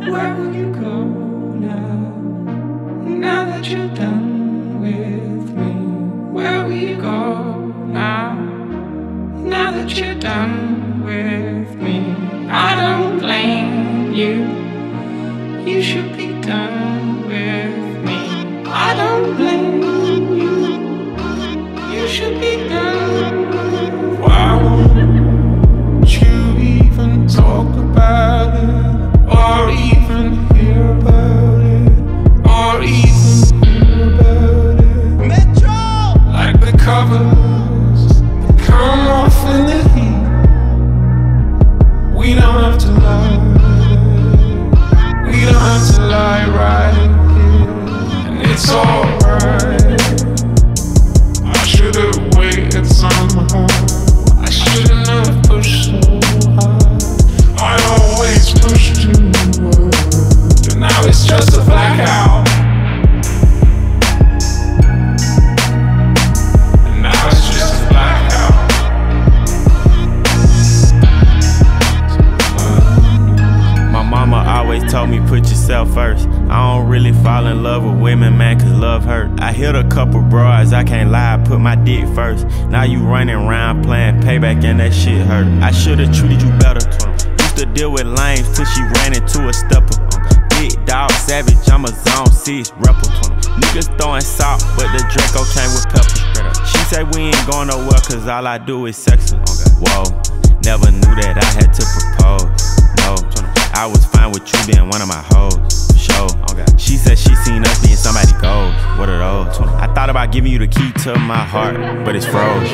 Where will you go now? Now that you're done with me, where will you go now? Now that you're done with me, I don't blame you. You should be done with me. I don't blame you. You should be done with me. Why won't you even talk about it, or even hear about it, or even hear about it? Metro! Like the covers that come off in the heat. We don't have to lie. We don't have to lie right here, and it's alright. I should've waited somehow. I shouldn't have pushed so hard. I always push too hard, and now it's just a blackout. And now it's just a blackout. My mama always told me put yourself first. I don't really fall in love with women, man, cause love hurt. I hit a couple broads, I can't lie, I put my dick first. Now you running around playing payback and that shit hurt. I should've treated you better. Used to deal with lames till she ran into a stepper. Big dog savage, I'm a zone 6 rapper. Niggas throwing salt, but the Draco came with pepper. She say we ain't going nowhere cause all I do is sex her. Whoa, never knew that I had to propose. No, I was fine with you being one of my hoes. Show. She said she seen us being somebody goals. What are those? I thought about giving you the key to my heart, but it's froze.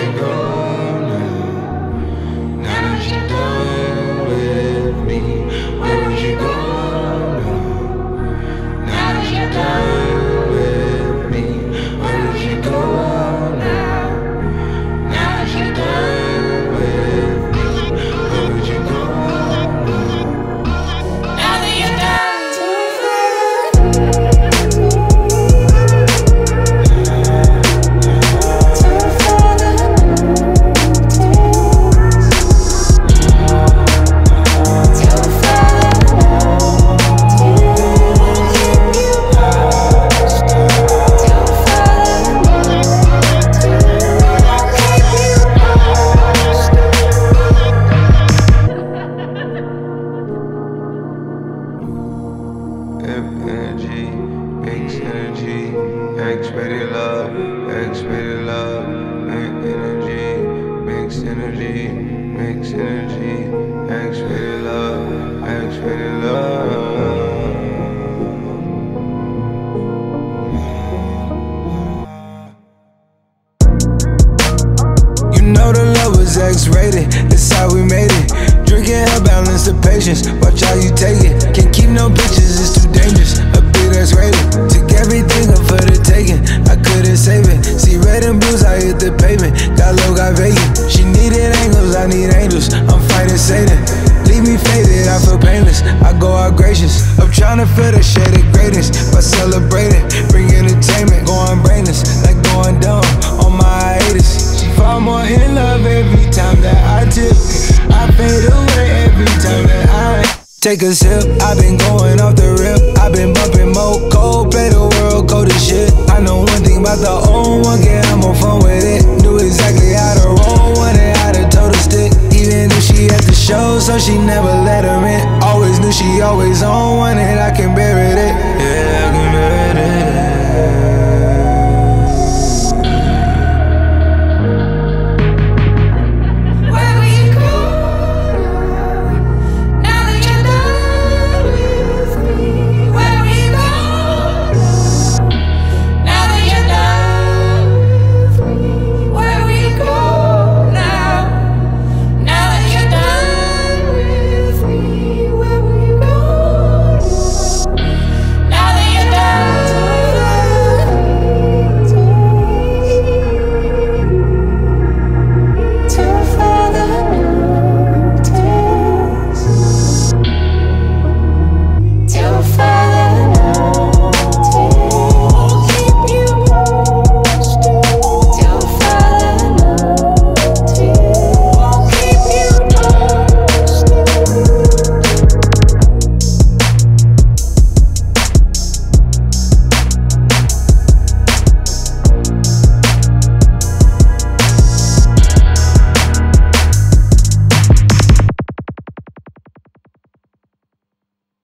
X-rated, that's how we made it. Drinking her balance of patience, watch how you take it. Can't keep no bitches, it's too dangerous. A bit X-rated, took everything up for the taking. I couldn't save it. See red and blues, I hit the pavement. Got low, got vacant. She needed angles, I need angels. I'm fighting Satan. Leave me faded, I feel painless. I go out gracious. I'm trying to feel the shade of greatness by celebrating. Bring entertainment, going brainless, like going dumb on my hiatus. Fall more in love every time that I tip. I fade away every time that I take a sip. I've been going off the rip. I've been bumping more cold, play the world cold as shit. I know one thing about the old one, get have more fun with it. Knew exactly how to roll, wanted how to toe the stick. Even if she at the show, so she never let her in. Always knew she always on, wanted I can bear it.